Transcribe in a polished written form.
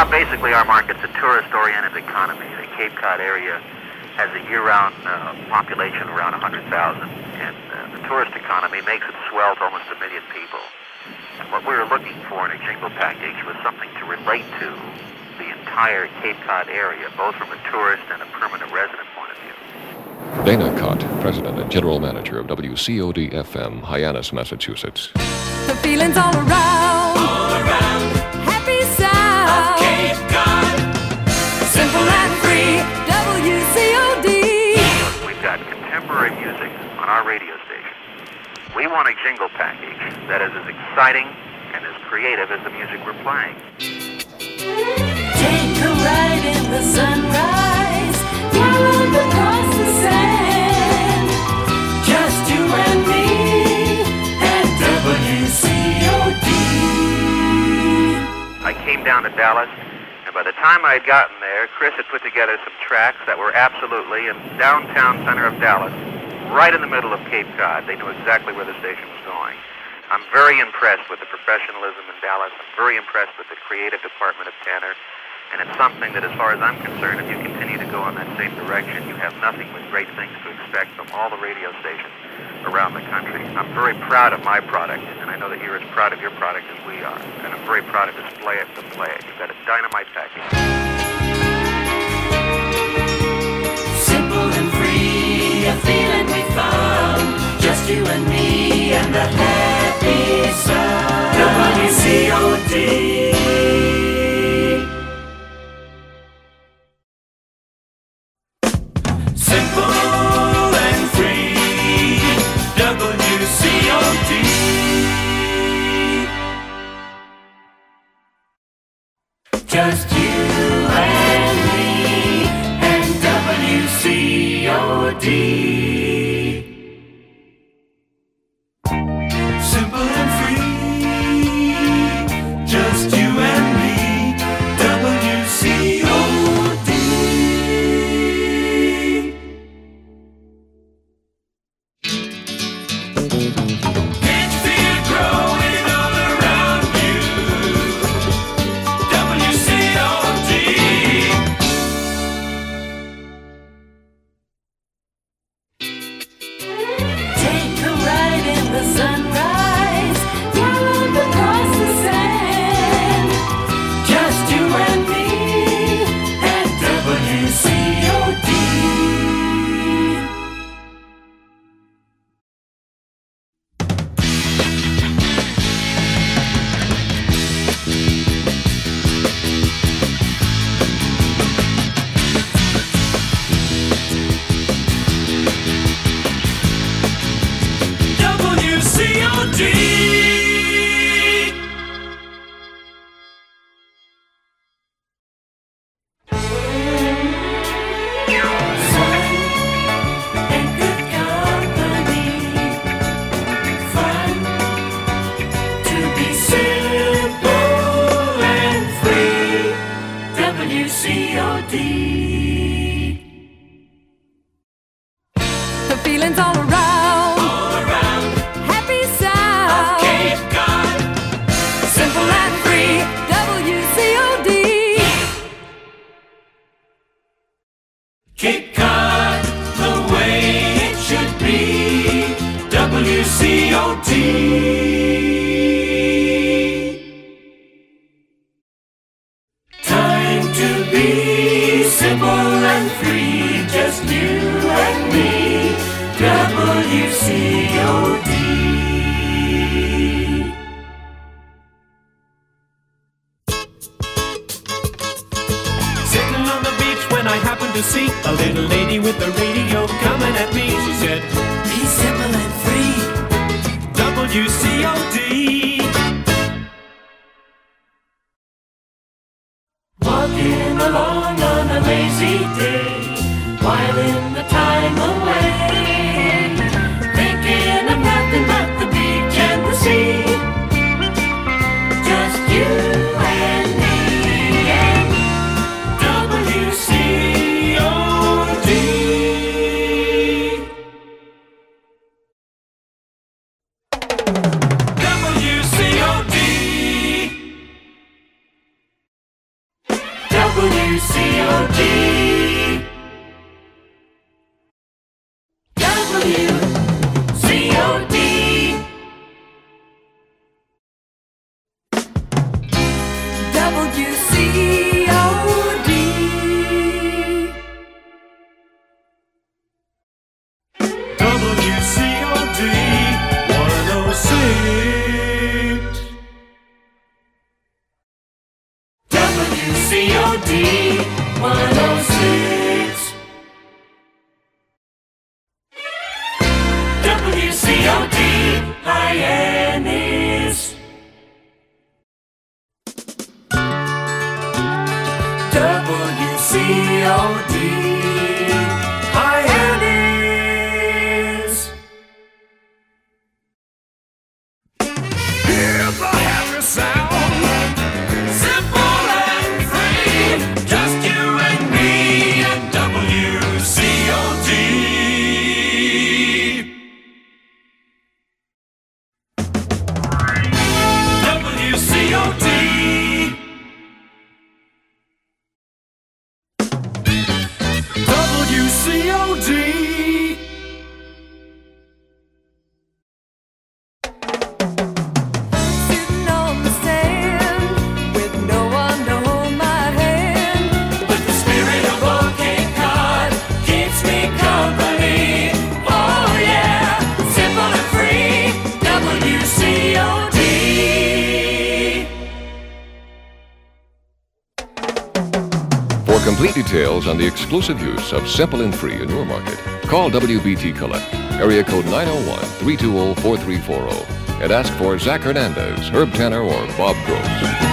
Basically, our market's a tourist-oriented economy. The Cape Cod area has a year-round population around 100,000, and the tourist economy makes it swell to almost 1 million people. And what we were looking for in a jingle package was something to relate to the entire Cape Cod area, both from a tourist and a permanent resident point of view. Dana Cott, President and General Manager of WCOD-FM, Hyannis, Massachusetts. The feeling's all around, happy sound of Cape Cod, simple and free, WCOD. We've got contemporary music on our radio station. We want a jingle package that is as exciting and as creative as the music we're playing. Take a ride in the sunrise, down across the sand, just you and me and WCOD. I came down to Dallas, and by the time I had gotten there, Chris had put together some tracks that were absolutely in downtown center of Dallas, right in the middle of Cape Cod. They knew exactly where the station was going. I'm very impressed with the professionalism in Dallas. I'm very impressed with the creative department of Tanner. And it's something that, as far as I'm concerned, if you continue to go in that same direction, you have nothing but great things to expect from all the radio stations around the country. I'm very proud of my product, and I know that you're as proud of your product as we are. And I'm very proud to display it. You've got a dynamite package. Simple and free, a feeling we found, just you and me and the happy sound, WCOD. Just you and me and WCOD. Simple and free. Just you and me, WCOD. Can't you feel it growing all around you? Sunrise, down across the sand, just you and me and WCOD. The feeling's all around, happy sound of Cape Cod, simple and free, WCOD. Cape Cod, the way it should be, WCOD. Time to be simple and free, just you and me, WCOD. Sitting on the beach when I happened to see a little lady with the radio coming at me. She said, be simple and free, WCOD. Walking along on a lazy day, whiling the time away, thinking of nothing but the beach and the sea. Just you and me and WCOD. WCOD. Hyannis. Hear the happy sound. Simple and free. Just you and me and WCOD. WCOD. WCOD. Sitting on the sand with no one to hold my hand. But the spirit of old Cape Cod keeps me company. Oh yeah, simple and free. WCOD. For complete details on the exclusive use of Simple and Free in your market, call WBT Collect, area code 901-320-4340, and ask for Zach Hernandez, Herb Tanner, or Bob Gross.